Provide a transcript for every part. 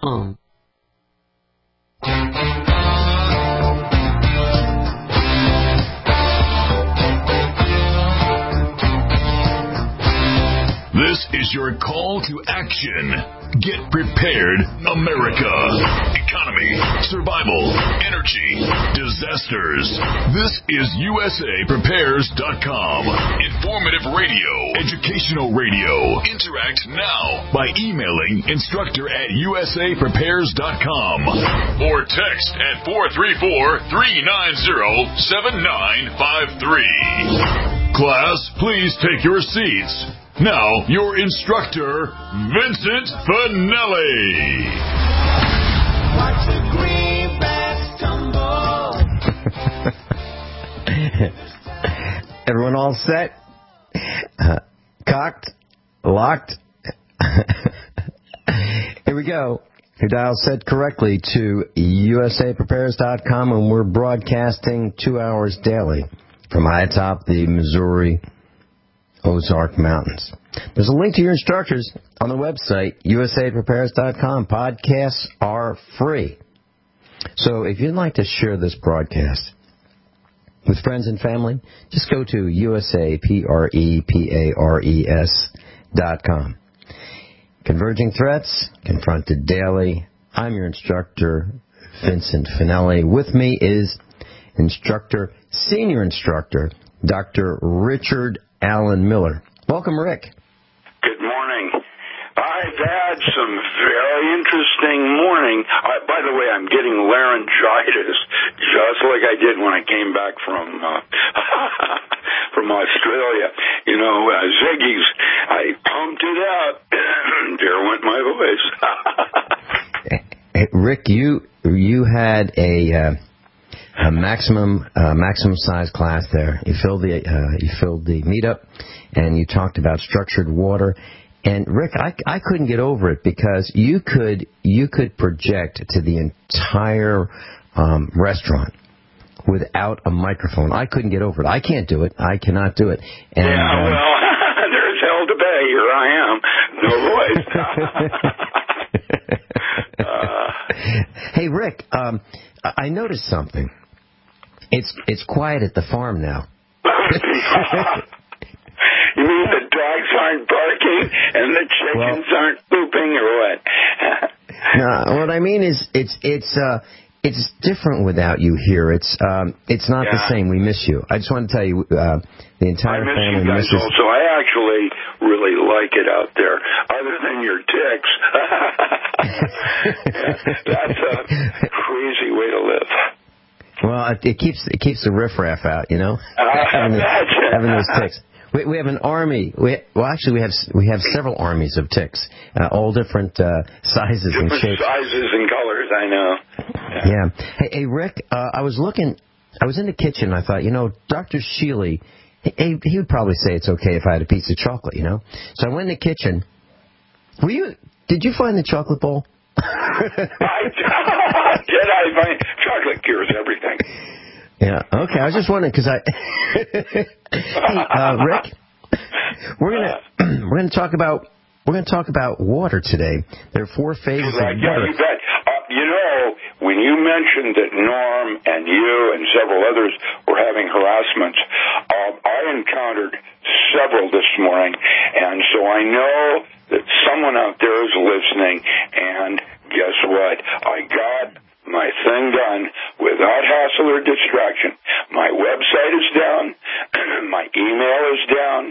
on. This is your call to action. Get prepared, America. Economy, survival, energy, disasters. This is USAPrepares.com. Informative radio, educational radio. Interact now by emailing instructor@USAPrepares.com or text at 434-390-7953. Class, please take your seats. Now, your instructor, Vincent Finelli. Watch the greenbacks tumble. Everyone all set? Cocked? Locked? Here we go. Your dial set correctly to USAPrepares.com, and we're broadcasting 2 hours daily from high atop the Missouri Ozark Mountains. There's a link to your instructors on the website, USAPrepares.com. Podcasts are free. So if you'd like to share this broadcast with friends and family, just go to USAPrepares.com. Converging Threats, Confronted Daily. I'm your instructor, Vincent Finelli. With me is Senior Instructor, Dr. Richard Allen Miller. Welcome, Rick. Good morning. I've had some very interesting morning. By the way, I'm getting laryngitis, just like I did when I came back from from Australia. You know, Ziggy's, I pumped it out. There went my voice. Hey, Rick, you had a maximum size class there. You filled the meetup, and you talked about structured water. And Rick, I couldn't get over it because you could project to the entire restaurant without a microphone. I couldn't get over it. I can't do it. I cannot do it. And, yeah, well, there's hell to pay. Here I am. No voice. Hey, Rick, I noticed something. It's quiet at the farm now. You mean the dogs aren't barking and the chickens aren't pooping, or what? No, what I mean is it's different without you here. It's not the same. We miss you. I just want to tell you, the entire family misses you. Also, I actually really like it out there, other than your ticks. That's a crazy way to live. Well, it keeps the riffraff out, you know, having those ticks. We have an army. We have several armies of ticks, all different sizes and shapes. Sizes and colors, I know. Yeah. Hey, Rick, I was in the kitchen. I thought, you know, Dr. Sheely, he would probably say it's okay if I had a piece of chocolate, you know. So I went in the kitchen. Did you find the chocolate bowl? I find chocolate cures everything. Yeah. Okay. I was just wondering because Hey, Rick, we're gonna talk about water today. There are 4 phases of water. Yeah, you bet. You know, when you mentioned that Norm and you and several others were having harassments, I encountered several this morning, and so I know that someone out there is listening. And guess what? I got my thing done without hassle or distraction. My website is down. My email is down.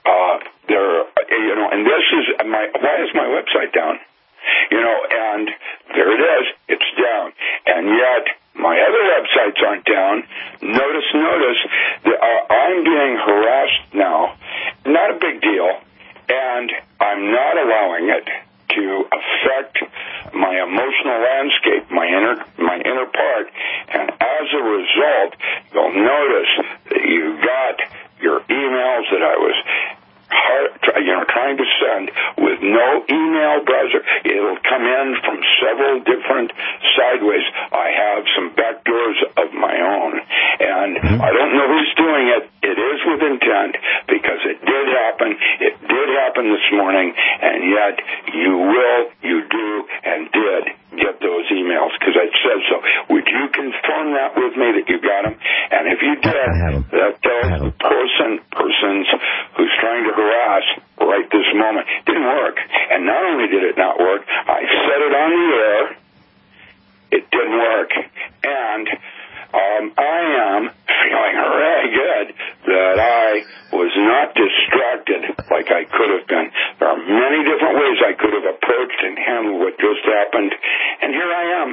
And this is why is my website down? You know, and there it is. It's down. And yet my other websites aren't down. Notice, I'm being harassed now. Not a big deal. And I'm not allowing it to affect my emotional landscape, my inner part. And as a result, you'll notice that you got your emails that I was trying to send with no email browser. It'll come in from several different sideways. I have some backdoors of my own, and I don't know who's doing it. It is with intent, because it did happen. It did happen this morning, and yet you do, and did get those emails, because I said so. Would you confirm that with me, that you got them? And if you did, that tells the persons who's trying to harass right this moment. Didn't work. And not only did it not work, I said it on the air. It didn't work. And I am feeling really good that I was not distracted like I could have been. There are many different ways I could have approached and handled what just happened, and here I am.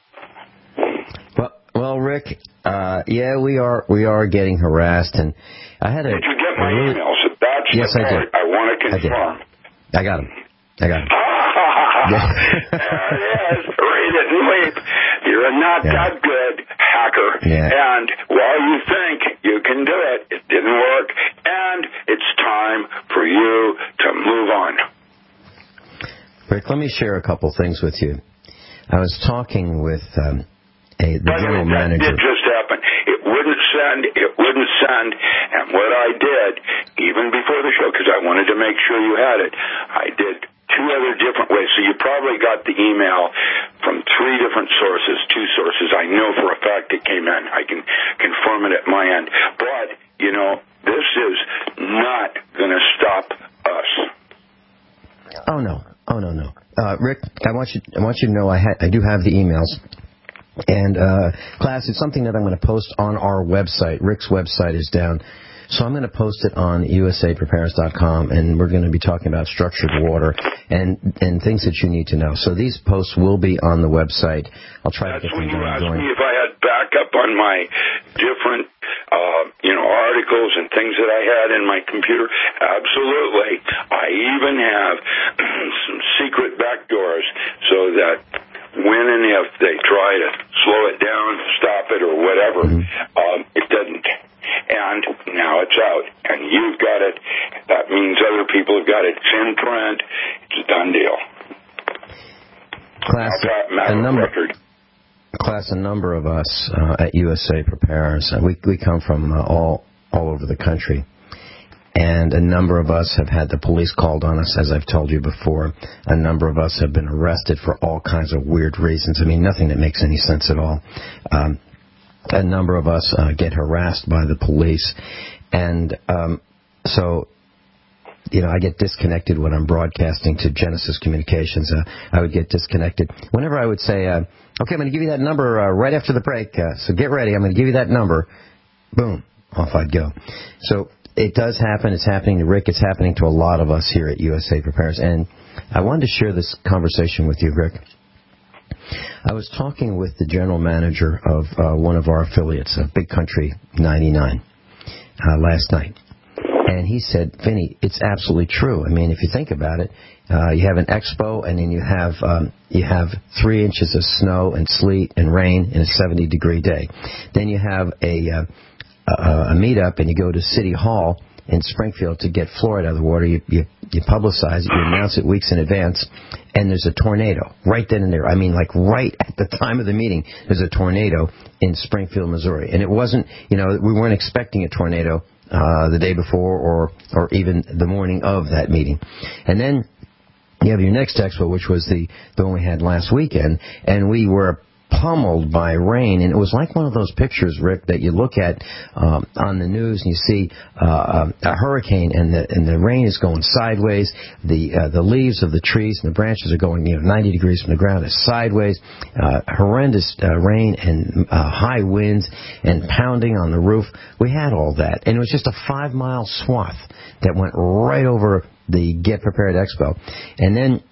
Well, Rick, yeah, we are getting harassed, and I had Did you get my emails? That's yes, the part I did. I want to confirm. I got them. There it is. Read it and leap. You're a not that good hacker. Yeah. And while you think you can do it, it didn't work. And it's time for you to move on. Rick, let me share a couple things with you. I was talking with the general manager. That did just happen. It wouldn't send. And what I did, even before the show, because I wanted to make sure you had it, I did two other different ways. So you probably got the email from three different sources, two sources. I know for a fact it came in. I can confirm it at my end. But, this is not going to stop us. Oh, no. Rick, I want you to know I do have the emails. And, class, it's something that I'm going to post on our website. Rick's website is down. So I'm going to post it on usaprepares.com, and we're going to be talking about structured water and things that you need to know. So these posts will be on the website. I'll try to get them going. That's when you asked going. me if I had backup on my different, articles and things that I had in my computer. Absolutely. I even have some secret backdoors so that when and if they try to slow it down, stop it, or whatever, it doesn't. And now it's out, and you've got it. That means other people have got it. It's in print. It's a done deal. Class, a number of us at USA Prepares, we come from all over the country. And a number of us have had the police called on us, as I've told you before. A number of us have been arrested for all kinds of weird reasons. I mean, nothing that makes any sense at all. A number of us get harassed by the police. And so, I get disconnected when I'm broadcasting to Genesis Communications. I would get disconnected. Whenever I would say, okay, I'm going to give you that number right after the break, so get ready, I'm going to give you that number, boom, off I'd go. So it does happen. It's happening to Rick. It's happening to a lot of us here at USA Prepares. And I wanted to share this conversation with you, Rick. I was talking with the general manager of one of our affiliates, Big Country 99, last night. And he said, Vinny, it's absolutely true. I mean, if you think about it, you have an expo, and then you have 3 inches of snow and sleet and rain in a 70-degree day. Then you have a meetup, and you go to City Hall in Springfield to get fluoride out of the water. You publicize it, you announce it weeks in advance, and there's a tornado right then and there. I mean, like right at the time of the meeting, there's a tornado in Springfield, Missouri. And it wasn't, we weren't expecting a tornado the day before or even the morning of that meeting. And then you have your next expo, which was the one we had last weekend, and we were pummeled by rain, and it was like one of those pictures, Rick, that you look at on the news, and you see a hurricane, and the rain is going sideways. The leaves of the trees and the branches are going 90 degrees from the ground, is sideways. Horrendous rain and high winds and pounding on the roof. We had all that, and it was just a 5-mile swath that went right over the Get Prepared Expo, and then.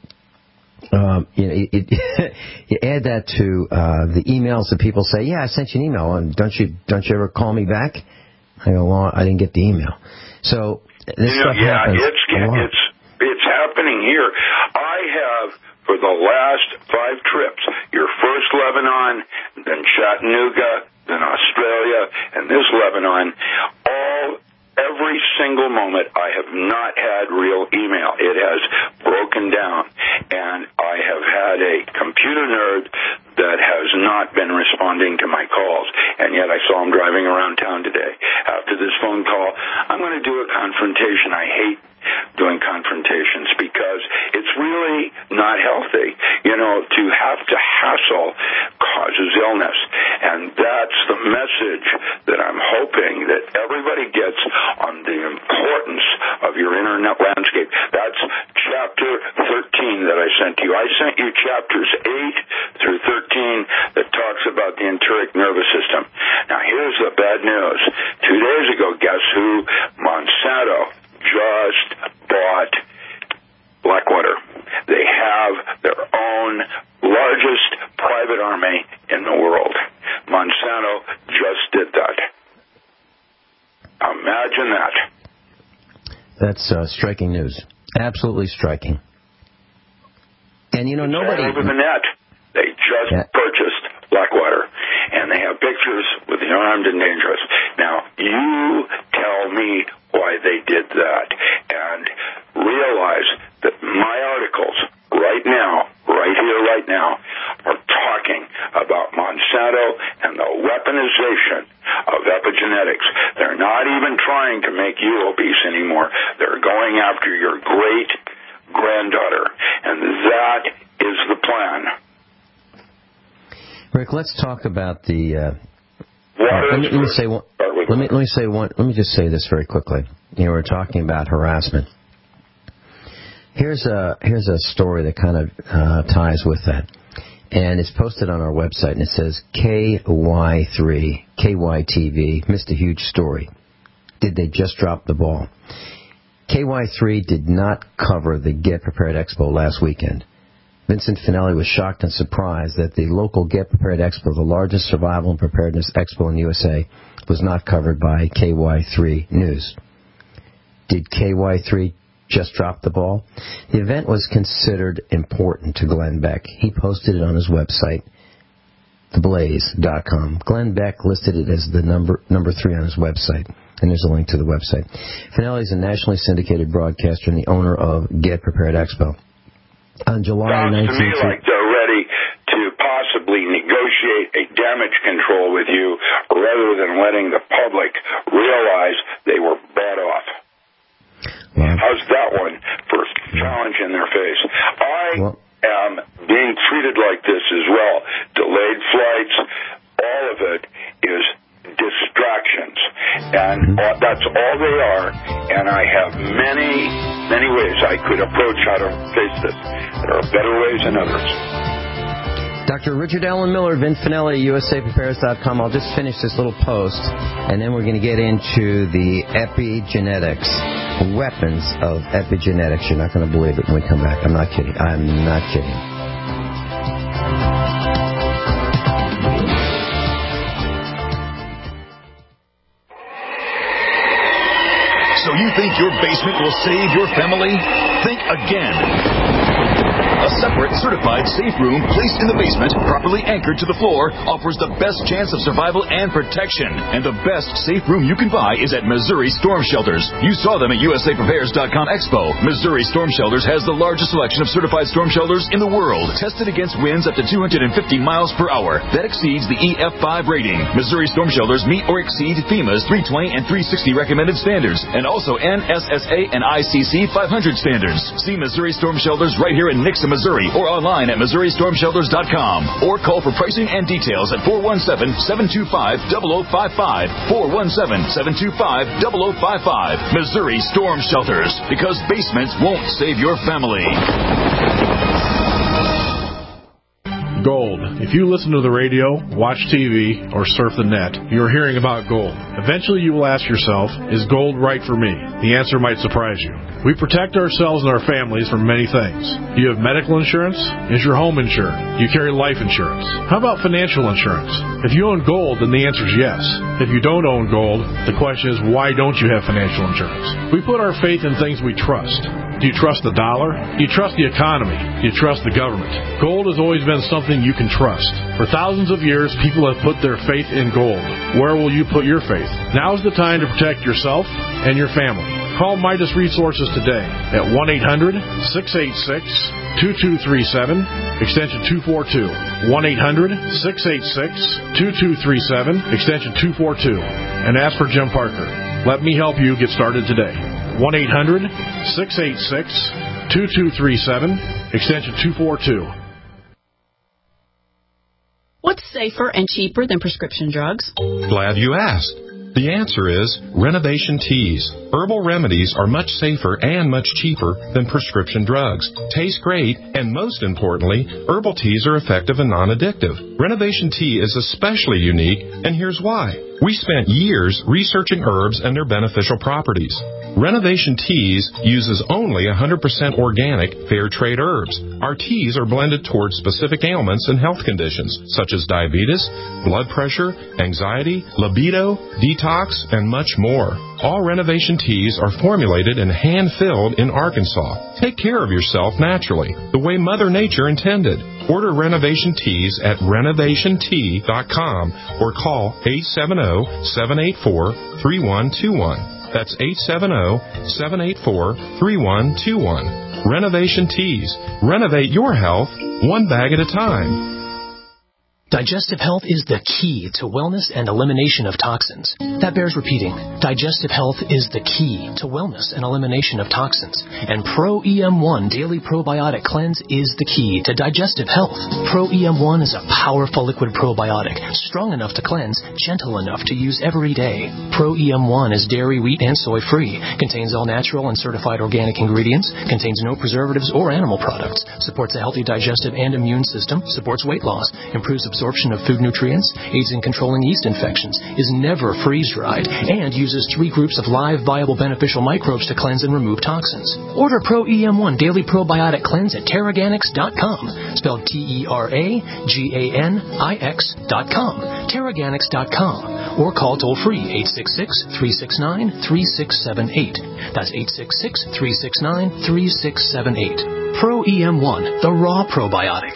You add that to the emails that people say, yeah, I sent you an email, and don't you ever call me back? I go, well, I didn't get the email. So this stuff happens. It's happening here. I have, for the last 5 trips, your first Lebanon, then Chattanooga, then Australia, and this Lebanon, every single moment, I have not had real email. It has broken down, and I have had a computer nerd that has not been responding to my calls, and yet I saw him driving around town today. After this phone call, I'm going to do a confrontation. I hate doing confrontations because it's really not healthy. You know, to have to hassle causes illness, and that's the message that I'm hoping that everybody gets on the importance of your internet landscape. That's chapter 13 that I sent you. I sent you chapters 8 through 13 that talks about the enteric nervous system. Now, here's the bad news. 2 days ago, guess who? Monsanto just bought Blackwater. They have their own largest private army in the world. Monsanto just did that. Imagine that. That's striking news. Absolutely striking. And, you know, nobody... All over the net. They just purchased Blackwater, and they have pictures with the armed and dangerous. Now, you tell me why they did that, and realize that my articles right now, right here, right now, are talking about Monsanto and the weaponization of epigenetics. They're not even trying to make you obese anymore. They're going after your great-granddaughter, and that is the plan. Rick, let's talk about the... let me just say this very quickly. You know, we're talking about harassment. Here's a story that kind of ties with that, and it's posted on our website, and it says KY3 KYTV missed a huge story. Did they just drop the ball? KY3 did not cover the Get Prepared Expo last weekend. Vincent Finelli was shocked and surprised that the local Get Prepared Expo, the largest survival and preparedness expo in the USA, was not covered by KY3 News. Did KY3 just drop the ball? The event was considered important to Glenn Beck. He posted it on his website, theblaze.com. Glenn Beck listed it as the number 3 on his website, and there's a link to the website. Finelli is a nationally syndicated broadcaster and the owner of Get Prepared Expo. On July 19th... Sounds to me like they're ready to possibly negotiate a damage control with you rather than letting the public realize they were bought off. Well, how's that one for challenge in their face? I am being treated like this as well. Delayed flights, all of it is distractions. And that's all they are. And I have many, many ways I could approach how to face this. There are better ways than others. Dr. Richard Allen Miller, Vin Finelli, USAPrepares.com. I'll just finish this little post, and then we're going to get into the epigenetics, weapons of epigenetics. You're not going to believe it when we come back. I'm not kidding. I'm not kidding. So you think your basement will save your family? Think again. A separate, certified safe room placed in the basement, properly anchored to the floor, offers the best chance of survival and protection. And the best safe room you can buy is at Missouri Storm Shelters. You saw them at USAPrepares.com Expo. Missouri Storm Shelters has the largest selection of certified storm shelters in the world, tested against winds up to 250 miles per hour. That exceeds the EF5 rating. Missouri Storm Shelters meet or exceed FEMA's 320 and 360 recommended standards, and also NSSA and ICC 500 standards. See Missouri Storm Shelters right here in Nixa, Missouri, or online at MissouriStormShelters.com, or call for pricing and details at 417-725-0055, 417-725-0055. Missouri Storm Shelters, because basements won't save your family. Gold. If you listen to the radio, watch TV, or surf the net, you're hearing about gold. Eventually you will ask yourself, is gold right for me? The answer might surprise you. We protect ourselves and our families from many things. Do you have medical insurance? Is your home insured? Do you carry life insurance? How about financial insurance? If you own gold, then the answer is yes. If you don't own gold, the question is, why don't you have financial insurance? We put our faith in things we trust. Do you trust the dollar? Do you trust the economy? Do you trust the government? Gold has always been something you can trust. For thousands of years, people have put their faith in gold. Where will you put your faith? Now is the time to protect yourself and your family. Call Midas Resources today at 1-800-686-2237, extension 242. 1-800-686-2237, extension 242. And ask for Jim Parker. Let me help you get started today. 1-800-686-2237, extension 242. What's safer and cheaper than prescription drugs? Glad you asked. The answer is Renovation Teas. Herbal remedies are much safer and much cheaper than prescription drugs. Taste great, and most importantly, herbal teas are effective and non-addictive. Renovation Tea is especially unique, and here's why. We spent years researching herbs and their beneficial properties. Renovation Teas uses only 100% organic, fair trade herbs. Our teas are blended towards specific ailments and health conditions, such as diabetes, blood pressure, anxiety, libido, detox, and much more. All Renovation Teas are formulated and hand-filled in Arkansas. Take care of yourself naturally, the way Mother Nature intended. Order Renovation Teas at renovationtea.com or call 870-784-3121. That's 870-784-3121. Renovation Teas. Renovate your health one bag at a time. Digestive health is the key to wellness and elimination of toxins. That bears repeating. Digestive health is the key to wellness and elimination of toxins. And Pro EM1 Daily Probiotic Cleanse is the key to digestive health. Pro EM1 is a powerful liquid probiotic, strong enough to cleanse, gentle enough to use every day. Pro EM1 is dairy, wheat, and soy-free, contains all natural and certified organic ingredients, contains no preservatives or animal products, supports a healthy digestive and immune system, supports weight loss, improves absorption of food nutrients, aids in controlling yeast infections, is never freeze-dried, and uses 3 groups of live, viable, beneficial microbes to cleanse and remove toxins. Order Pro EM1 Daily Probiotic Cleanse at Teraganix.com, spelled Teraganix.com, Teraganix.com, or call toll-free 866-369-3678. That's 866-369-3678. Pro EM1, the raw probiotic.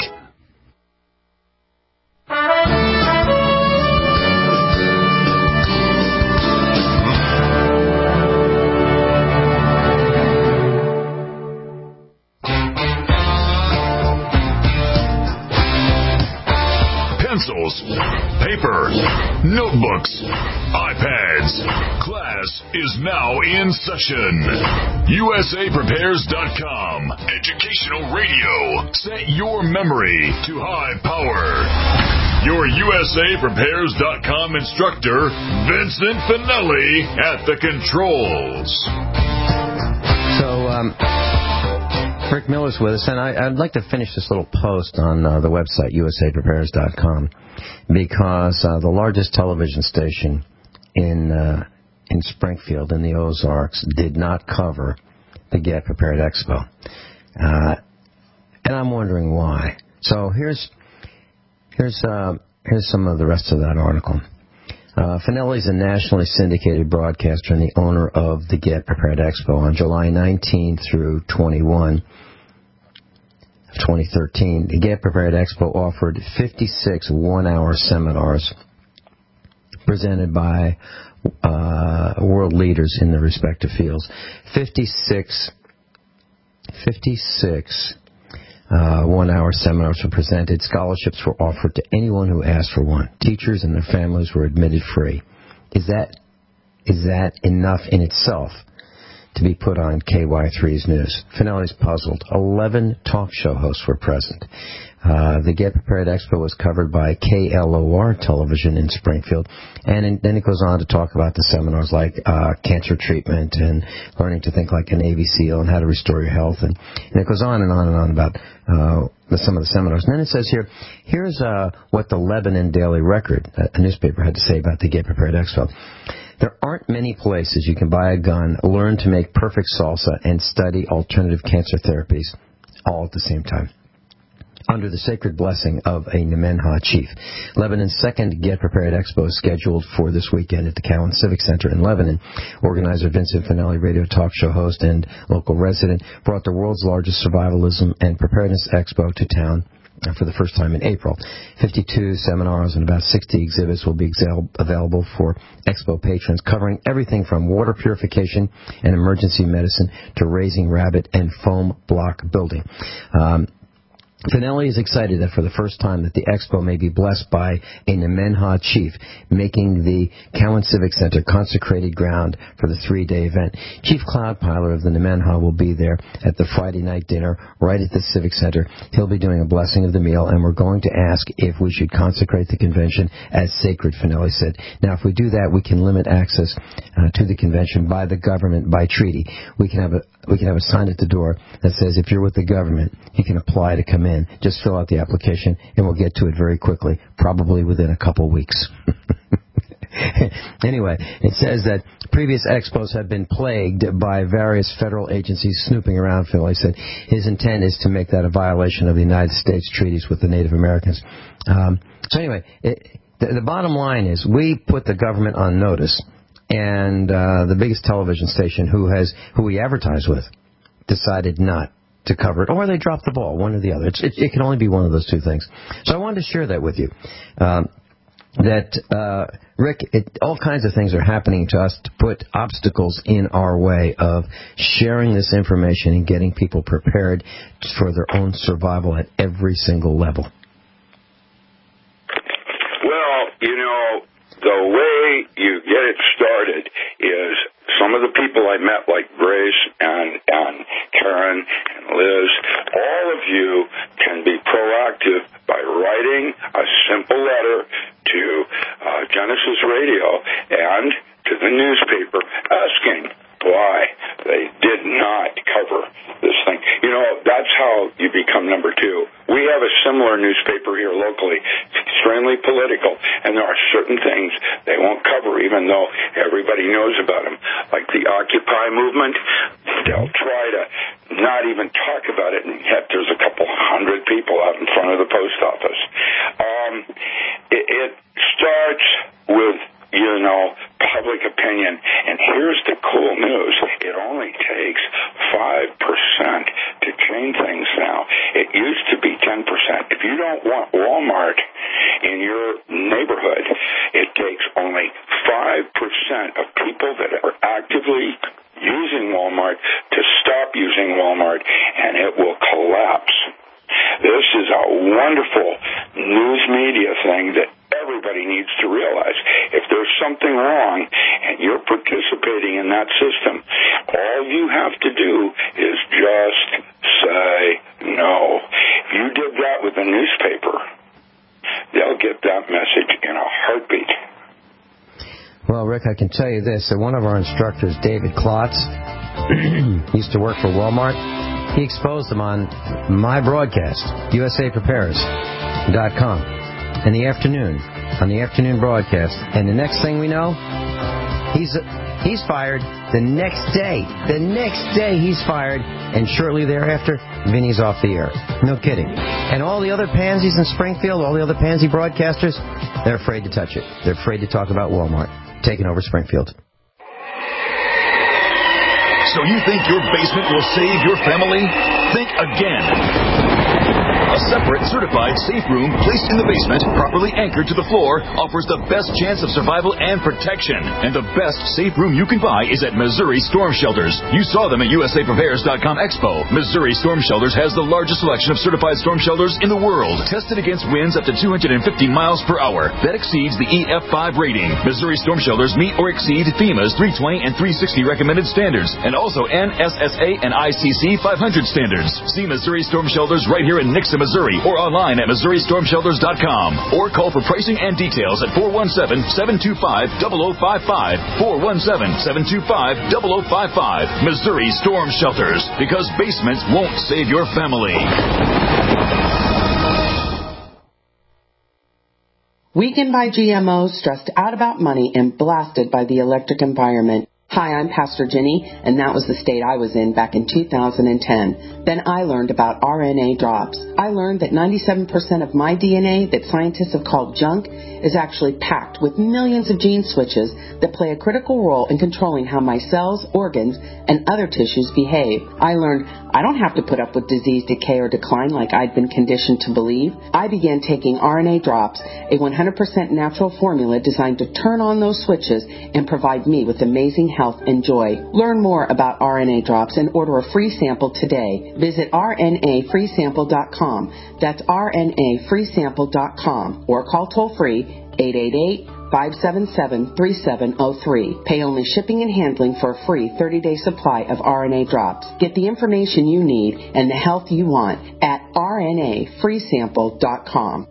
Pencils, paper, notebooks, iPads. Class is now in session. USAPrepares.com. Educational radio. Set your memory to high power. Your USAPrepares.com instructor, Vincent Finelli, at the controls. So, Rick Miller's with us, and I'd like to finish this little post on the website, USAPrepares.com, because the largest television station in Springfield, in the Ozarks, did not cover the Get Prepared Expo. And I'm wondering why. So here's some of the rest of that article. Finelli's a nationally syndicated broadcaster and the owner of the Get Prepared Expo. On July 19 through 21 of 2013, the Get Prepared Expo offered 56 one-hour seminars presented by world leaders in their respective fields. 56 one-hour seminars were presented. Scholarships were offered to anyone who asked for one. Teachers and their families were admitted free. Is that enough in itself to be put on KY3's news? Finelli's puzzled. 11 talk show hosts were present. The Get Prepared Expo was covered by KLOR television in Springfield, and then it goes on to talk about the seminars like cancer treatment and learning to think like a Navy SEAL and how to restore your health, and it goes on and on and on about some of the seminars. And then it says here's what the Lebanon Daily Record, a newspaper, had to say about the Get Prepared Expo. There aren't many places you can buy a gun, learn to make perfect salsa, and study alternative cancer therapies all at the same time. under the sacred blessing of a Nemenhah chief. Lebanon's second Get Prepared Expo is scheduled for this weekend at the Cowan Civic Center in Lebanon. Organizer Vincent Finelli, radio talk show host and local resident, brought the world's largest survivalism and preparedness expo to town for the first time in April. 52 seminars and about 60 exhibits will be available for expo patrons, covering everything from water purification and emergency medicine to raising rabbit and foam block building. Finelli is excited that for the first time that the expo may be blessed by a Nemenhah chief, making the Cowan Civic Center consecrated ground for the 3-day event. Chief Cloudpiler of the Nemenhah will be there at the Friday night dinner right at the Civic Center. He'll be doing a blessing of the meal, and we're going to ask if we should consecrate the convention as sacred, Finelli said. Now, if we do that, we can limit access to the convention by the government by treaty. We can have a sign at the door that says if you're with the government, you can apply to come in. Just fill out the application, and we'll get to it very quickly, probably within a couple weeks. Anyway, it says that previous expos have been plagued by various federal agencies snooping around, Phil. He said his intent is to make that a violation of the United States treaties with the Native Americans. So anyway, the bottom line is we put the government on notice, and the biggest television station who we advertise with decided not to cover it, or they dropped the ball, one or the other. It can only be one of those two things. So I wanted to share that with you. Rick, all kinds of things are happening to us to put obstacles in our way of sharing this information and getting people prepared for their own survival at every single level. Well, the way you get it started is some of the people I met, like Grace and Karen and Liz, all of you can be proactive by writing a simple letter to Genesis Radio and to the newspaper asking why they did not cover this thing. That's how you become number two. We have a similar newspaper here locally. It's extremely political, and there are certain things they won't cover, even though everybody knows about them. Like the Occupy movement, they'll try to not even talk about it, and yet there's a couple hundred people out in front of the post office. It starts with public opinion. And here's the cool news. It only takes 5% to change things now. It used to be 10%. If you don't want Walmart in your neighborhood, it takes only 5% of people that are actively using Walmart to stop using Walmart, and it will collapse. This is a wonderful news media thing that everybody needs to realize. If there's something wrong and you're participating in that system, all you have to do is just say no. If you did that with a newspaper, they'll get that message in a heartbeat. Well, Rick, I can tell you this, that one of our instructors, David Klotz, used to work for Walmart. He exposed them on my broadcast, USAPrepares.com, in the afternoon, on the afternoon broadcast. And the next thing we know, he's fired. The next day he's fired, and shortly thereafter, Vinny's off the air. No kidding. And all the other pansies in Springfield, all the other pansy broadcasters, they're afraid to touch it. They're afraid to talk about Walmart taking over Springfield. So you think your basement will save your family? Think again. A separate, certified safe room placed in the basement, properly anchored to the floor, offers the best chance of survival and protection. And the best safe room you can buy is at Missouri Storm Shelters. You saw them at USAPrepares.com Expo. Missouri Storm Shelters has the largest selection of certified storm shelters in the world, tested against winds up to 250 miles per hour. That exceeds the EF5 rating. Missouri Storm Shelters meet or exceed FEMA's 320 and 360 recommended standards, and also NSSA and ICC 500 standards. See Missouri Storm Shelters right here in Nixon, Missouri, or online at MissouriStormShelters.com, or call for pricing and details at 417-725-0055, 417-725-0055. Missouri Storm Shelters, because basements won't save your family. Weakened by GMOs, stressed out about money, and blasted by the electric environment, Hi, I'm Pastor Jenny, and that was the state I was in back in 2010. Then I learned about RNA drops. I learned that 97% of my DNA that scientists have called junk is actually packed with millions of gene switches that play a critical role in controlling how my cells, organs, and other tissues behave. I learned I don't have to put up with disease, decay, or decline like I'd been conditioned to believe. I began taking RNA drops, a 100% natural formula designed to turn on those switches and provide me with amazing health and joy. Learn more about RNA drops and order a free sample today. Visit rnafreesample.com. That's rnafreesample.com or call toll-free 888-577-3703. Pay only shipping and handling for a free 30-day supply of RNA drops. Get the information you need and the health you want at rnafreesample.com.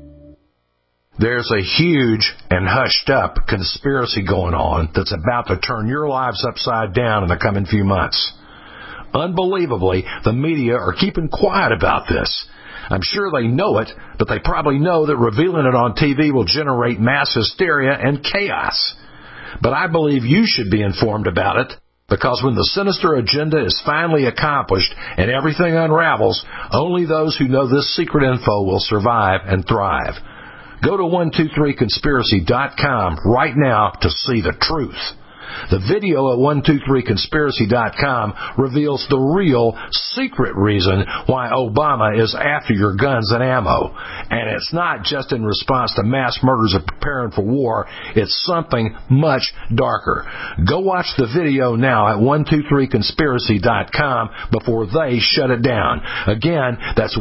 There's a huge and hushed-up conspiracy going on that's about to turn your lives upside down in the coming few months. Unbelievably, the media are keeping quiet about this. I'm sure they know it, but they probably know that revealing it on TV will generate mass hysteria and chaos. But I believe you should be informed about it, because when the sinister agenda is finally accomplished and everything unravels, only those who know this secret info will survive and thrive. Go to 123conspiracy.com right now to see the truth. The video at 123conspiracy.com reveals the real secret reason why Obama is after your guns and ammo. And it's not just in response to mass murders and preparing for war. It's something much darker. Go watch the video now at 123conspiracy.com before they shut it down. Again, that's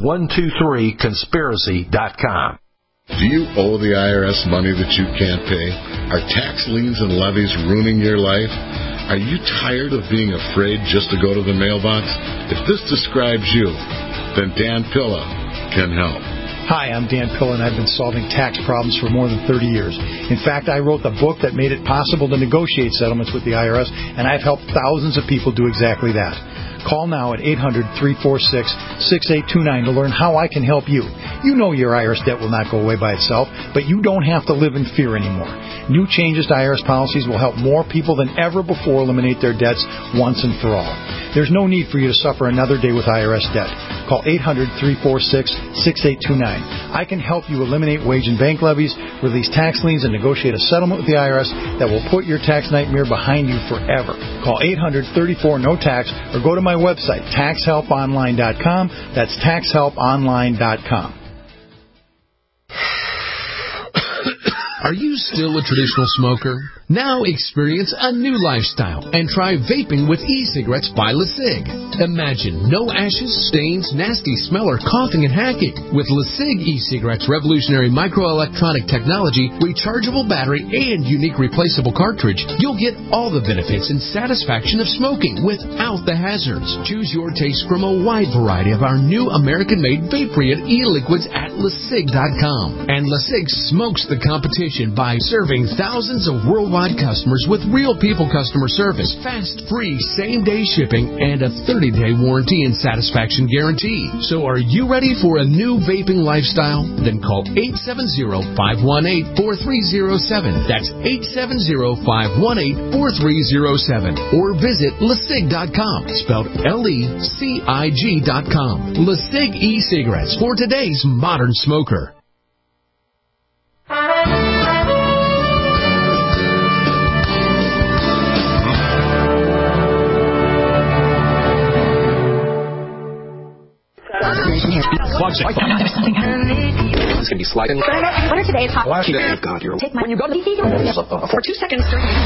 123conspiracy.com. Do you owe the IRS money that you can't pay? Are tax liens and levies ruining your life? Are you tired of being afraid just to go to the mailbox? If this describes you, then Dan Pilla can help. Hi, I'm Dan Pilla, and I've been solving tax problems for more than 30 years. In fact, I wrote the book that made it possible to negotiate settlements with the IRS, and I've helped thousands of people do exactly that. Call now at 800-346-6829 to learn how I can help you. You know your IRS debt will not go away by itself, but you don't have to live in fear anymore. New changes to IRS policies will help more people than ever before eliminate their debts once and for all. There's no need for you to suffer another day with IRS debt. Call 800-346-6829. I can help you eliminate wage and bank levies, release tax liens, and negotiate a settlement with the IRS that will put your tax nightmare behind you forever. Call 800-34-NO-TAX or go to my website, taxhelponline.com. That's taxhelponline.com. Are you still a traditional smoker? Now experience a new lifestyle and try vaping with e-cigarettes by LeSig. Imagine no ashes, stains, nasty smell, or coughing and hacking. With LeSig e-cigarettes' revolutionary microelectronic technology, rechargeable battery, and unique replaceable cartridge, you'll get all the benefits and satisfaction of smoking without the hazards. Choose your taste from a wide variety of our new American-made vape-free e-liquids at LeSig.com. And LeSig smokes the competition by serving thousands of worldwide customers with real people customer service, fast, free, same-day shipping, and a 30-day warranty and satisfaction guarantee. So are you ready for a new vaping lifestyle? Then call 870-518-4307. That's 870-518-4307. Or visit LeSig.com, spelled LECIG.com. LeSig e-cigarettes for today's modern smoker. This is going to be sliding. What are today's hot? When you go to the for 2 seconds.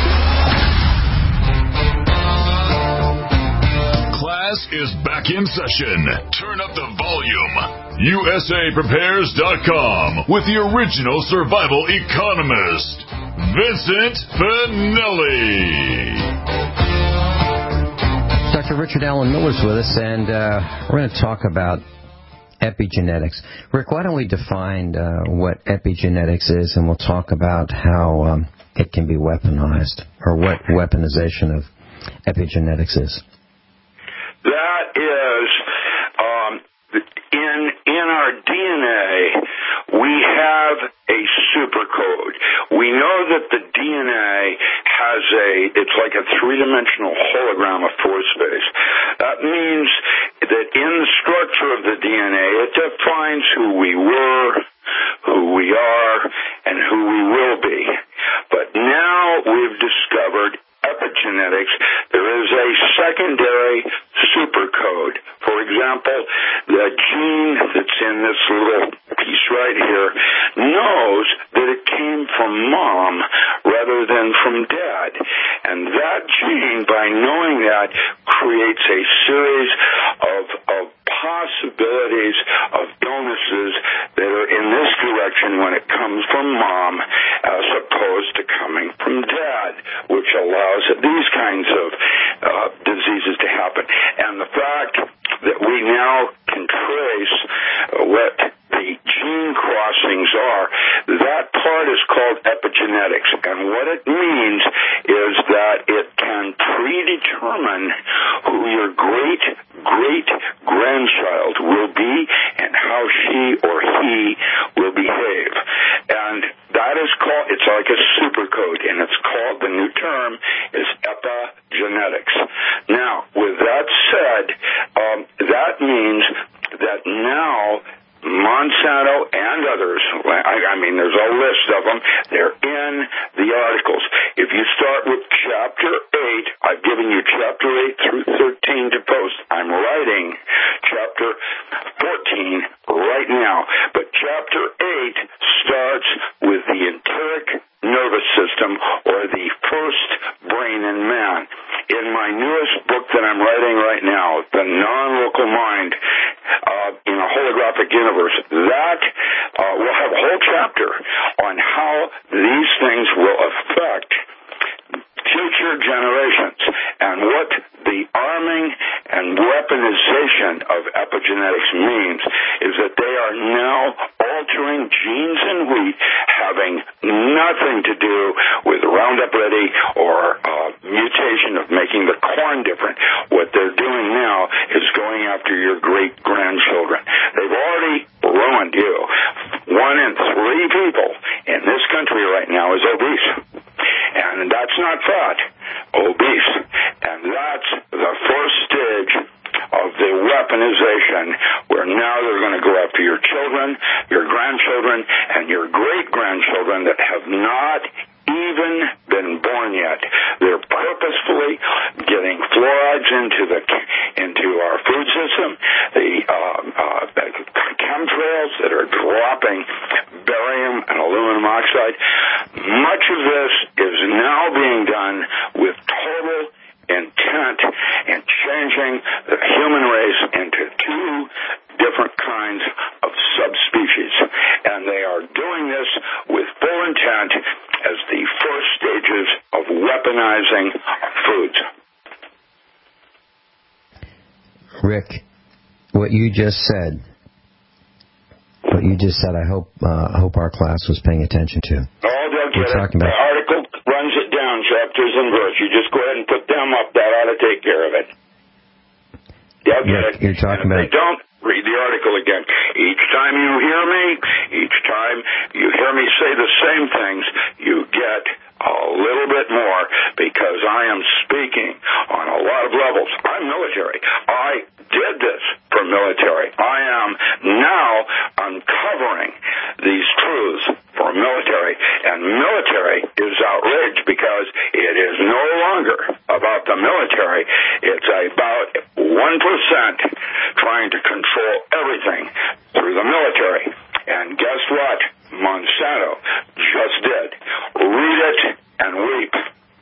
Class is back in session. Turn up the volume. USAPrepares.com with the original survival economist, Vincent Finelli. Dr. Richard Allen Miller's with us, and we're going to talk about epigenetics. Rick, why don't we define what epigenetics is, and we'll talk about how it can be weaponized, or what weaponization of epigenetics is. That is, in our DNA, we have a supercode. We know that the DNA has a it's like a three-dimensional hologram of force space. That means that in the structure of the DNA, it defines who we were, who we are, and who we will be. But now we've discovered epigenetics. There is a secondary supercode. For example, the gene that's in this little piece right here knows that it came from mom rather than from dad. And that gene, by knowing that, creates a series of possibilities of illnesses that are in this direction when it comes from mom as opposed to coming from dad, which allows these kinds of diseases to happen. And the fact that we now can trace what the gene crossings are, that part is called epigenetics. And what it means is that it can predetermine who your great-great-grandchild will be and how she or he will behave. And that is called, it's like a supercode, and it's called, the new term is epigenetics. Now, with that said, that means that now Monsanto and others, I mean, there's a list of them, they're in the articles. If you start with Chapter 8, I've given you Chapter 8 through 13 to post. I'm writing Chapter 14 right now. But Chapter 8 starts with the enteric nervous system, or the first brain in man. In my newest book that I'm writing right now, The Non-Local Mind in a Holographic Universe, that will have a whole chapter on how these things will affect future generations, and what the arming and weaponization of epigenetics means is that they are now altering genes in wheat having nothing to do with Roundup Ready or mutation of making the corn different. What they're doing now is going after your great-grandchildren. They've already ruined you. 1 in 3 people in this country right now is obese. And that's not fat, obese. And that's the first stage of the weaponization, where now they're going to go after your children, your grandchildren, and your great-grandchildren that have not even been born yet. They're purposefully getting fluorides into our food system, the chemtrails that are dropping barium and aluminum oxide. Much of this is now being done with total intent in changing the human race into 2 different kinds of subspecies. And they are doing this with full intent as the first stages of weaponizing foods. Rick, what you just said, I hope our class was paying attention to. Oh, they'll get it. The article runs it down, chapters and verse. You just go ahead and put them up. That ought to take care of it. They'll get it. You're talking about. If they don't, read the article again. Each time you hear me, each time you hear me say the same things, you get a little bit more, because I am speaking on a lot of levels. I'm military. I did this for military. I am now uncovering these truths for military, and military is outraged because it is no longer about the military. It's about 1% trying to control everything through the military. And guess what? Monsanto just did. Read it and weep.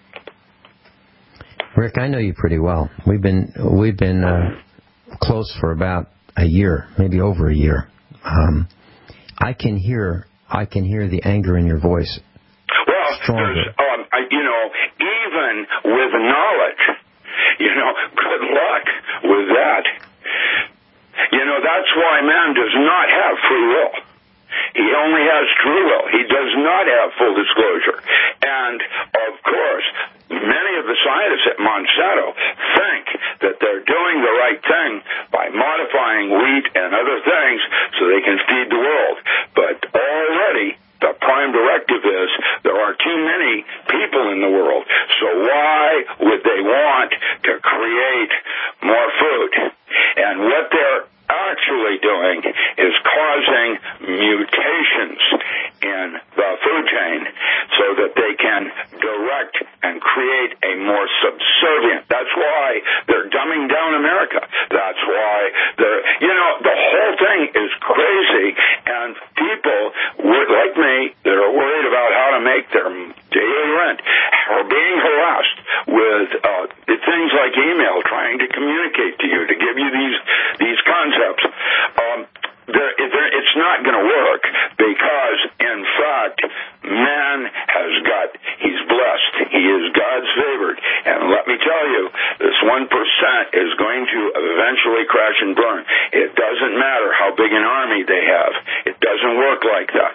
Rick, I know you pretty well. We've been close for about a year, maybe over a year. I can hear the anger in your voice. Well, stronger. Even with knowledge, good luck with that. That's why man does not have free will. He only has true will. He does not have full disclosure. And, of course, many of the scientists at Monsanto think that they're doing the right thing by modifying wheat and other things so they can feed the world. But already the prime directive is there are too many people in the world. So why would they want to create more food? And what they're actually doing is causing mutations in the food chain so that they can direct and create a more subservient. That's why they're dumbing down America. That's why they're, the whole thing is crazy, and people like me that are worried about how to make their daily rent are being harassed with things like email trying to communicate to you, to give you these concepts. It's not going to work because, in fact, man he's blessed. He is God's favored. And let me tell you, this 1% is going to eventually crash and burn. It doesn't matter how big an army they have. It doesn't work like that.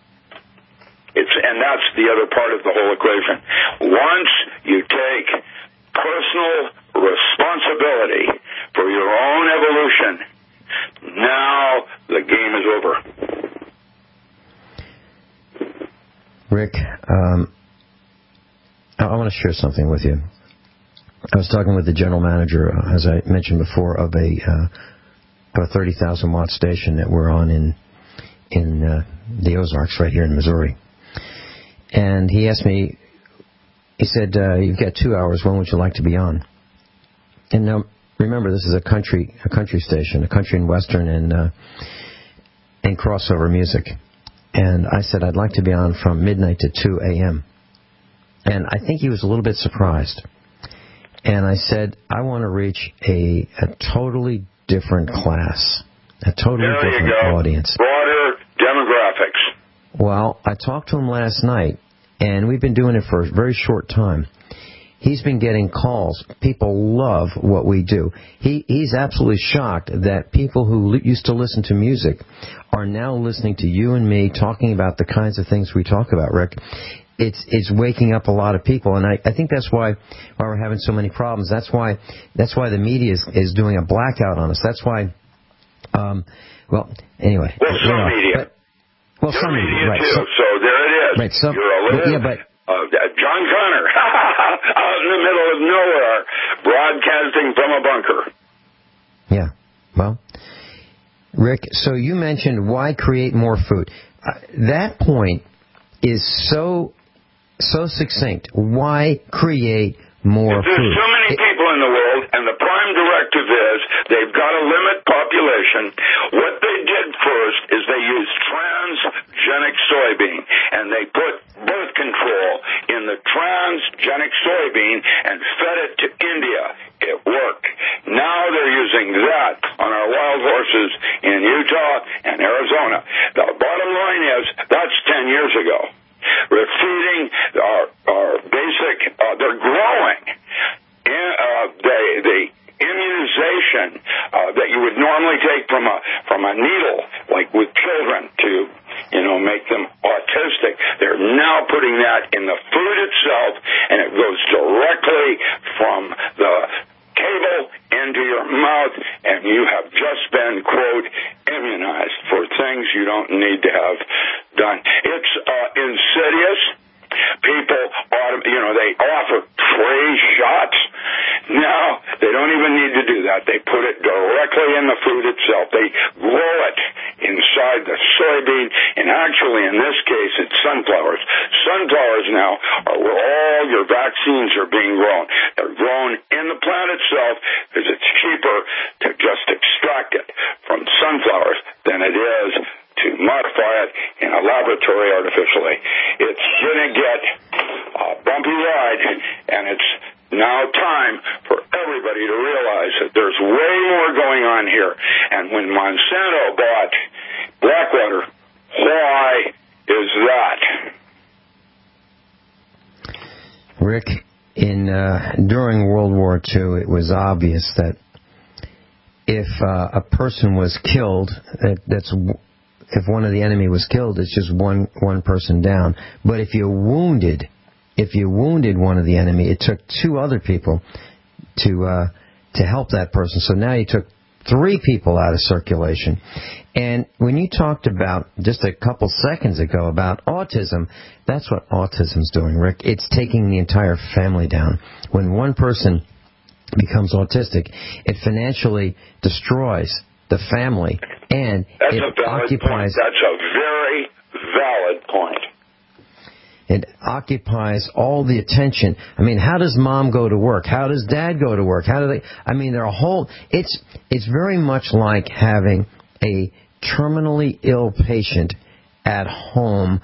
And that's the other part of the whole equation. Once you take personal responsibility for your own evolution, now the game is over. Rick, I want to share something with you. I was talking with the general manager, as I mentioned before, of a 30,000 watt station that we're on in the Ozarks right here in Missouri. And he asked me, he said, you've got 2 hours, when would you like to be on? And now, remember, this is a country station, a country and western and crossover music. And I said, I'd like to be on from midnight to 2 a.m. And I think he was a little bit surprised. And I said, I want to reach a totally different class, a totally different audience. Broader demographics. Well, I talked to him last night, and we've been doing it for a very short time. He's been getting calls. People love what we do. He's absolutely shocked that people who used to listen to music are now listening to you and me talking about the kinds of things we talk about, Rick. It's waking up a lot of people, and I think that's why we're having so many problems. That's why the media is doing a blackout on us. That's why. Anyway. Well, some media. Some media, right? So there it is. Right. So, you're a little. John Connor, out in the middle of nowhere, broadcasting from a bunker. Yeah. Well, Rick, so you mentioned why create more food. That point is so succinct. Why create more food? There's so many people in the world, and the prime directive is they've got to limit population. What they did first is they used transgenic soybean, and they put birth control in the transgenic soybean and fed it to India. It worked. Now they're using that on our wild horses in Utah and Arizona. The bottom line is that's 10 years ago. We're feeding our basic, they're growing. The immunization that you would normally take from a needle, like with children to, make them autistic, they're now putting that in the food itself, and it goes directly from the table into your mouth, and you have just been, quote, immunized for things you don't need to have done. It's insidious. People, they offer free shots. Now, they don't even need to do that. They put it directly in the food itself. They grow it inside the soybean, and actually, in this case, it's sunflowers. Sunflowers now are where all your vaccines are being grown. They're grown in the plant itself because it's cheaper to just extract it from sunflowers than it is to modify it in a laboratory artificially. It's going to get a bumpy ride, and it's now time for everybody to realize that there's way more going on here. And when Monsanto bought Blackwater, why is that? Rick, during World War II, it was obvious that if a person was killed, if one of the enemy was killed, it's just one person down. But if you wounded one of the enemy, it took two other people to help that person. So now you took 3 people out of circulation. And when you talked about just a couple seconds ago about autism, that's what autism's doing, Rick. It's taking the entire family down. When one person becomes autistic, it financially destroys the family, and it occupies... That's a very valid point. It occupies all the attention. I mean, how does mom go to work? How does dad go to work? How do they... I mean, they're a whole... It's very much like having a terminally ill patient at home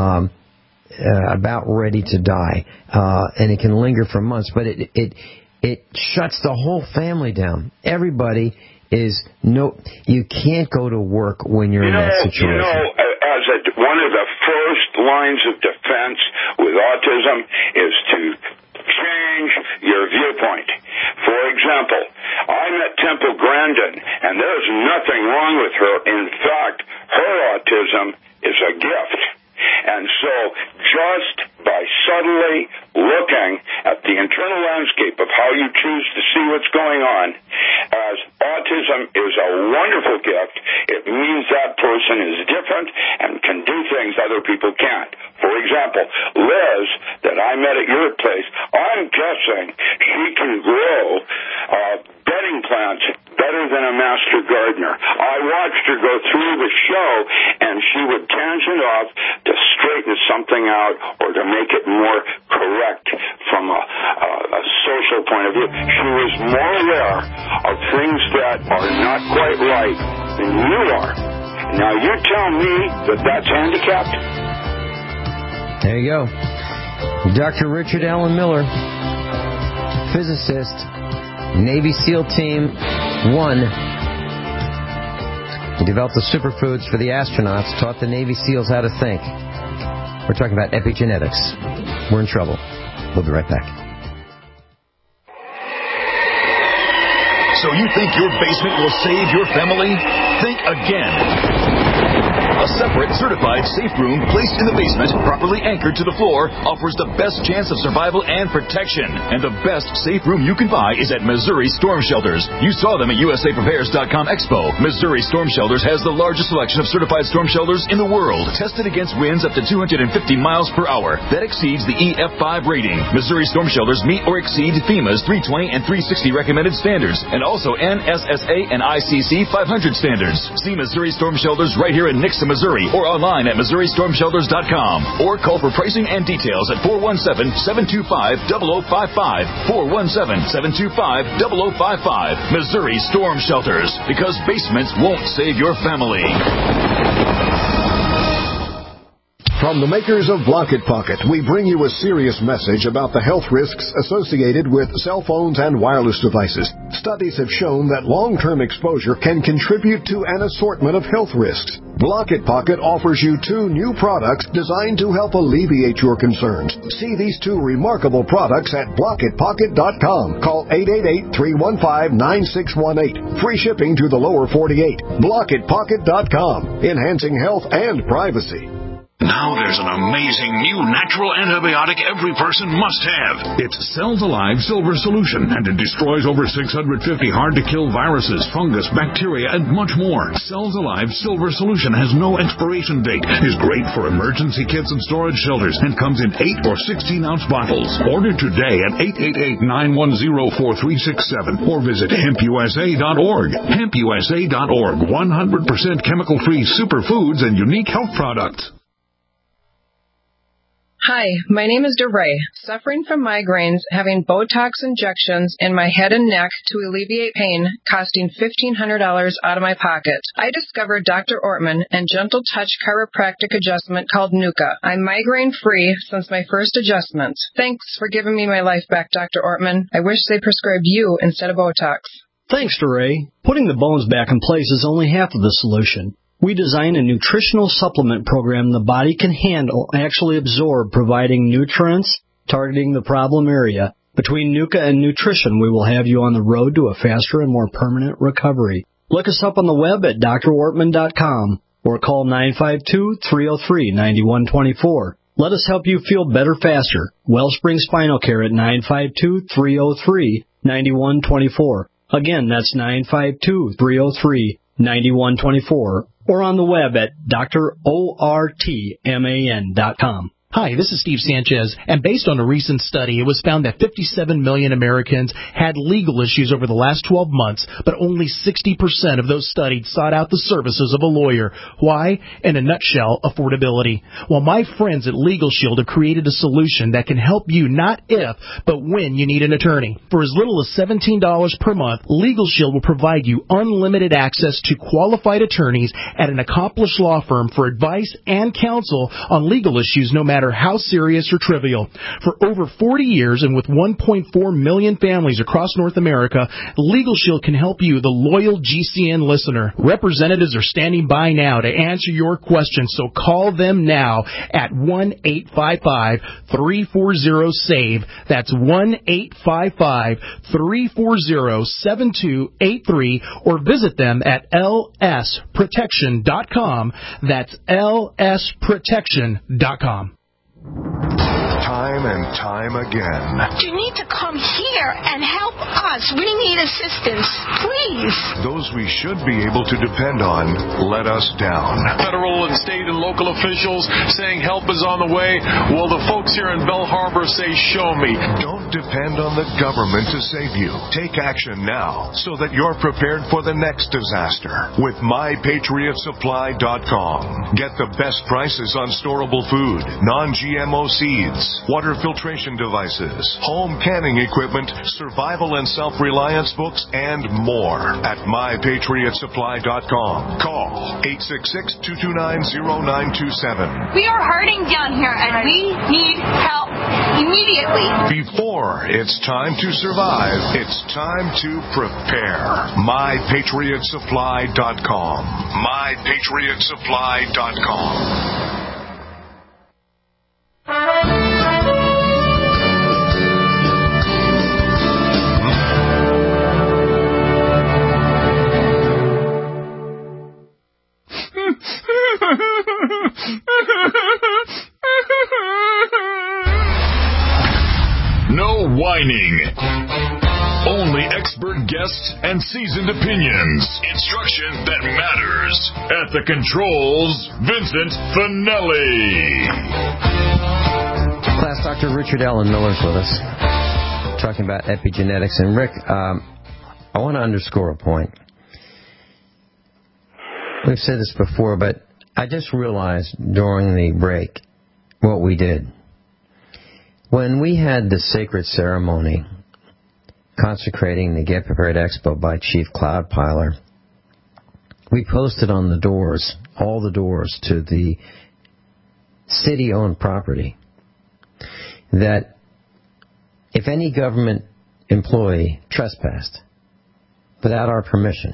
about ready to die. And it can linger for months, but it shuts the whole family down. Everybody is... You can't go to work when you're in that situation. One of the first lines of defense with autism is to change your viewpoint. For example, I met Temple Grandin, and there's nothing wrong with her. In fact, her autism is a gift. And so just by subtly looking at the internal landscape of how you choose to see what's going on, as autism is a wonderful gift, it means that person is different and can do things other people can't. For example, Liz, that I met at your place, I'm guessing she can grow bedding plants better than a master gardener. I watched her go through the show, and she would tangent off to straighten something out or to make it more correct from a social point of view. She was more aware of things that are not quite right than you are. Now, you tell me that that's handicapped? There you go. Dr. Richard Allen Miller, physicist, Navy SEAL Team 1. He developed the superfoods for the astronauts, taught the Navy SEALs how to think. We're talking about epigenetics. We're in trouble. We'll be right back. So you think your basement will save your family? Think again. A separate, certified safe room placed in the basement, properly anchored to the floor, offers the best chance of survival and protection. And the best safe room you can buy is at Missouri Storm Shelters. You saw them at USAPrepares.com Expo. Missouri Storm Shelters has the largest selection of certified storm shelters in the world, tested against winds up to 250 miles per hour. That exceeds the EF5 rating. Missouri Storm Shelters meet or exceed FEMA's 320 and 360 recommended standards, and also NSSA and ICC 500 standards. See Missouri Storm Shelters right here in Nixa, Missouri, or online at MissouriStormShelters.com, or call for pricing and details at 417-725-0055, 417-725-0055. Missouri Storm Shelters, because basements won't save your family. From the makers of Blocket Pocket, we bring you a serious message about the health risks associated with cell phones and wireless devices. Studies have shown that long-term exposure can contribute to an assortment of health risks. Blocket Pocket offers you 2 new products designed to help alleviate your concerns. See these 2 remarkable products at BlocketPocket.com. Call 888-315-9618. Free shipping to the lower 48. BlocketPocket.com. Enhancing health and privacy. Now there's an amazing new natural antibiotic every person must have. It's Cells Alive Silver Solution, and it destroys over 650 hard-to-kill viruses, fungus, bacteria, and much more. Cells Alive Silver Solution has no expiration date, is great for emergency kits and storage shelters, and comes in 8 or 16-ounce bottles. Order today at 888-910-4367 or visit hempusa.org. Hempusa.org, 100% chemical-free superfoods and unique health products. Hi, my name is DeRay. Suffering from migraines, having Botox injections in my head and neck to alleviate pain, costing $1,500 out of my pocket. I discovered Dr. Ortman and Gentle Touch chiropractic adjustment called Nuka. I'm migraine-free since my first adjustment. Thanks for giving me my life back, Dr. Ortman. I wish they prescribed you instead of Botox. Thanks, DeRay. Putting the bones back in place is only half of the solution. We design a nutritional supplement program the body can handle, actually absorb, providing nutrients, targeting the problem area. Between Nuka and nutrition, we will have you on the road to a faster and more permanent recovery. Look us up on the web at drortman.com or call 952-303-9124. Let us help you feel better faster. Wellspring Spinal Care at 952-303-9124. Again, that's 952-303-9124 or on the web at drortman.com. Hi, this is Steve Sanchez, and based on a recent study, it was found that 57 million Americans had legal issues over the last 12 months, but only 60% of those studied sought out the services of a lawyer. Why? In a nutshell, affordability. Well, my friends at Legal Shield have created a solution that can help you not if, but when you need an attorney. For as little as $17 per month, Legal Shield will provide you unlimited access to qualified attorneys at an accomplished law firm for advice and counsel on legal issues, no matter how serious or trivial. For over 40 years and with 1.4 million families across North America, Legal Shield can help you, the loyal GCN listener. Representatives are standing by now to answer your questions, so call them now at 1-855-340-SAVE. That's 1-855-340-7283, or visit them at lsprotection.com. That's lsprotection.com. Time and time again. You need to come here and help us. We need assistance, please. Those we should be able to depend on let us down. Federal and state and local officials saying help is on the way. Well, the folks here in Belle Harbor say, show me. Don't depend on the government to save you. Take action now so that you're prepared for the next disaster with MyPatriotSupply.com. Get the best prices on storable food, non-GMO seeds, water filtration devices, home canning equipment, survival and self-reliance books, and more at MyPatriotSupply.com. Call 866-229-0927. We are hurting down here, and we need help immediately. Before it's time to survive, it's time to prepare. MyPatriotSupply.com. MyPatriotSupply.com. No whining. Only expert guests and seasoned opinions. Instruction that matters. At the controls, Vincent Finelli. Class Dr. Richard Allen Miller's with us, talking about epigenetics. And Rick, I want to underscore a point. We've said this before, but I just realized during the break what we did. When we had the sacred ceremony consecrating the Get Prepared Expo by Chief Cloudpiler, we posted on the doors, all the doors to the city-owned property, that if any government employee trespassed without our permission,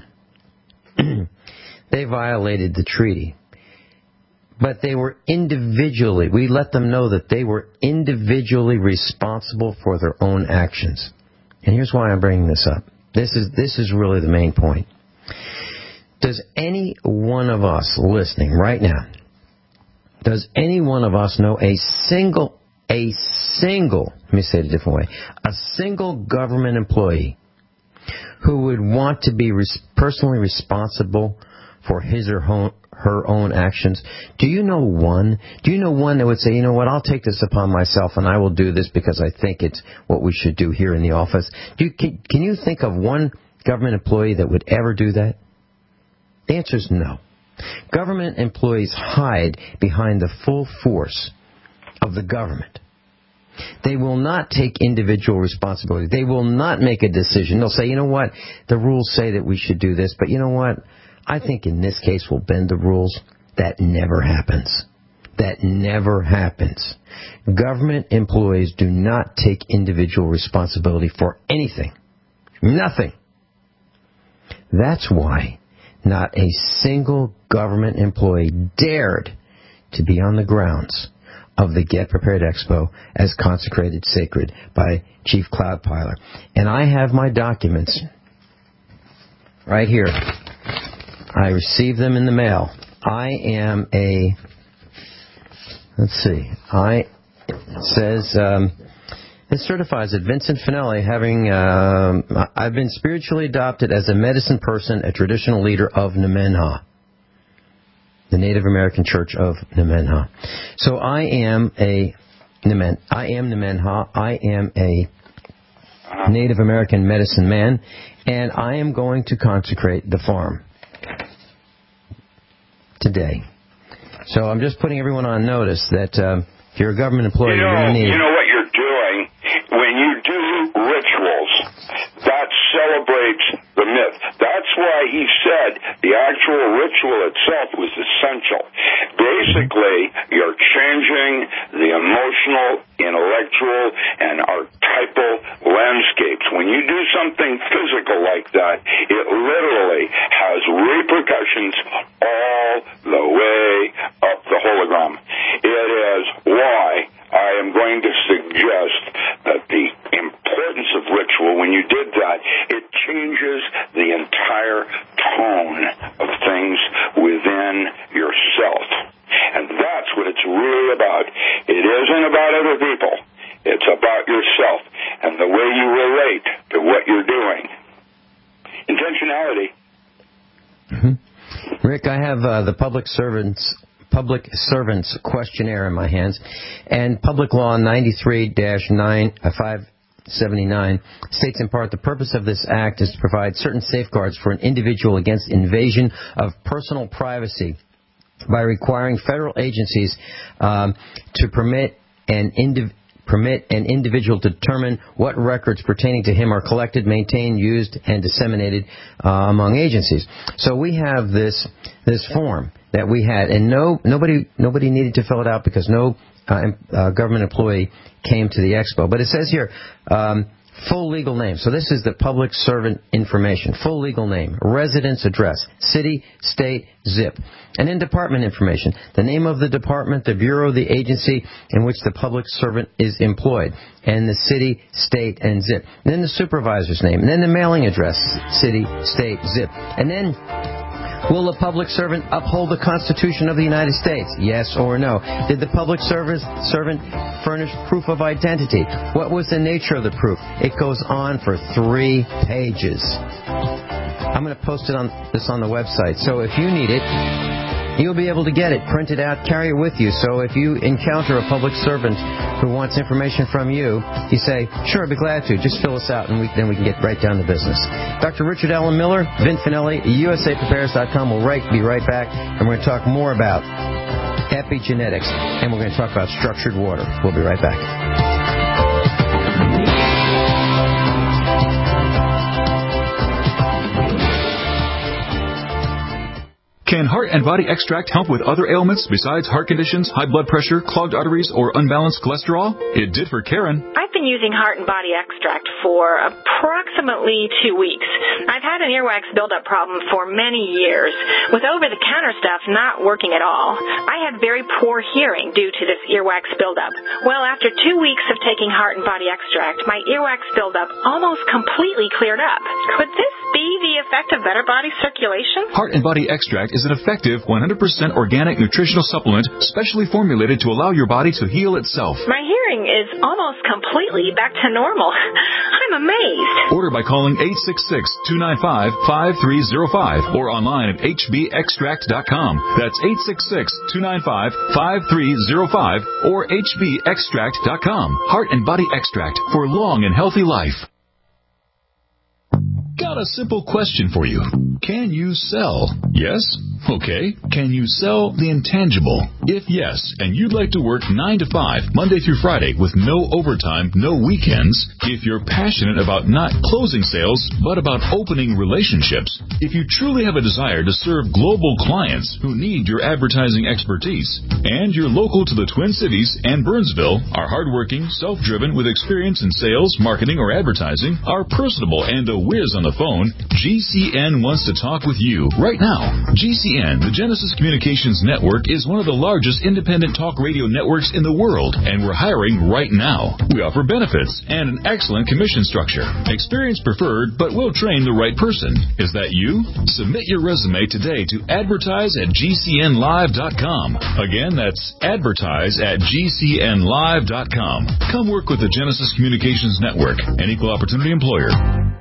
they violated the treaty. But they were individually, we let them know that they were individually responsible for their own actions. And here's why I'm bringing this up. This is really the main point. Does any one of us listening right now, does any one of us know a single, let me say it a different way, a single government employee who would want to be personally responsible for his or her own actions? Do you know one? Do you know one that would say, you know what, I'll take this upon myself and I will do this because I think it's what we should do here in the office? Can you think of one government employee that would ever do that? The answer is no. Government employees hide behind the full force of the government. They will not take individual responsibility. They will not make a decision. They'll say, you know what, the rules say that we should do this, but you know what, I think in this case we'll bend the rules. That never happens. That never happens. Government employees do not take individual responsibility for anything. Nothing. That's why not a single government employee dared to be on the grounds of the Get Prepared Expo as consecrated sacred by Chief Cloudpiler. And I have my documents right here. I received them in the mail. I am This certifies that Vincent Finelli, I've been spiritually adopted as a medicine person, a traditional leader of Nemenhah, the Native American Church of Nemenhah. So I am Nemenhah. I am a Native American medicine man, and I am going to consecrate the farm today. So I'm just putting everyone on notice that if you're a government employee, you're going to need... You know what you're doing? When you do rituals, that celebrates the myth. That's why he said the actual ritual itself was essential. Basically, you're changing the emotional, intellectual, and archetypal landscapes. When you do something physical like that, it literally has repercussions all the way up the hologram. It is why I am going to suggest that the importance of ritual, when you did that, it changes the entire tone of things within yourself. And that's what it's really about. It isn't about other people. It's about yourself and the way you relate to what you're doing. Intentionality. Mm-hmm. Rick, I have the Public Servants Questionnaire in my hands, and Public Law 93-579 states in part, the purpose of this act is to provide certain safeguards for an individual against invasion of personal privacy by requiring federal agencies to permit an individual to determine what records pertaining to him are collected, maintained, used, and disseminated among agencies. So we have this form that we had, and nobody needed to fill it out because no government employee came to the expo. But it says here, full legal name. So this is the public servant information. Full legal name, residence address, city, state, zip. And then department information. The name of the department, the bureau, the agency in which the public servant is employed. And the city, state, and zip. And then the supervisor's name. And then the mailing address, city, state, zip. And then, will the public servant uphold the Constitution of the United States? Yes or no? Did the public servant furnish proof of identity? What was the nature of the proof? It goes on for 3 pages. I'm going to post this on the website. So if you need it, you'll be able to get it printed out, carry it with you. So if you encounter a public servant who wants information from you, you say, sure, I'd be glad to. Just fill us out, and then we can get right down to business. Dr. Richard Allen Miller, Vin Finelli, USAPrepares.com. We'll be right back, and we're going to talk more about epigenetics, and we're going to talk about structured water. We'll be right back. Can Heart and Body Extract help with other ailments besides heart conditions, high blood pressure, clogged arteries, or unbalanced cholesterol? It did for Karen. I've been using Heart and Body Extract for approximately 2 weeks. I've had an earwax buildup problem for many years, with over-the-counter stuff not working at all. I had very poor hearing due to this earwax buildup. Well, after 2 weeks of taking Heart and Body Extract, my earwax buildup almost completely cleared up. Could this be the effect of better body circulation? Heart and Body Extract is an effective 100% organic nutritional supplement specially formulated to allow your body to heal itself. My hearing is almost completely back to normal. I'm amazed. Order by calling 866-295-5305 or online at hbextract.com. That's 866-295-5305 or hbextract.com. Heart and Body Extract for long and healthy life. Got a simple question for you. Can you sell? Yes? Okay. Can you sell the intangible? If yes, and you'd like to work 9 to 5, Monday through Friday, with no overtime, no weekends, if you're passionate about not closing sales, but about opening relationships, if you truly have a desire to serve global clients who need your advertising expertise, and you're local to the Twin Cities and Burnsville, are hardworking, self-driven, with experience in sales, marketing, or advertising, are personable, and a whiz on the phone, GCN wants to talk with you right now. GCN GCN, the Genesis Communications Network, is one of the largest independent talk radio networks in the world, and we're hiring right now. We offer benefits and an excellent commission structure. Experience preferred, but we'll train the right person. Is that you? Submit your resume today to advertise@gcnlive.com. Again, that's advertise@gcnlive.com. Come work with the Genesis Communications Network, an equal opportunity employer.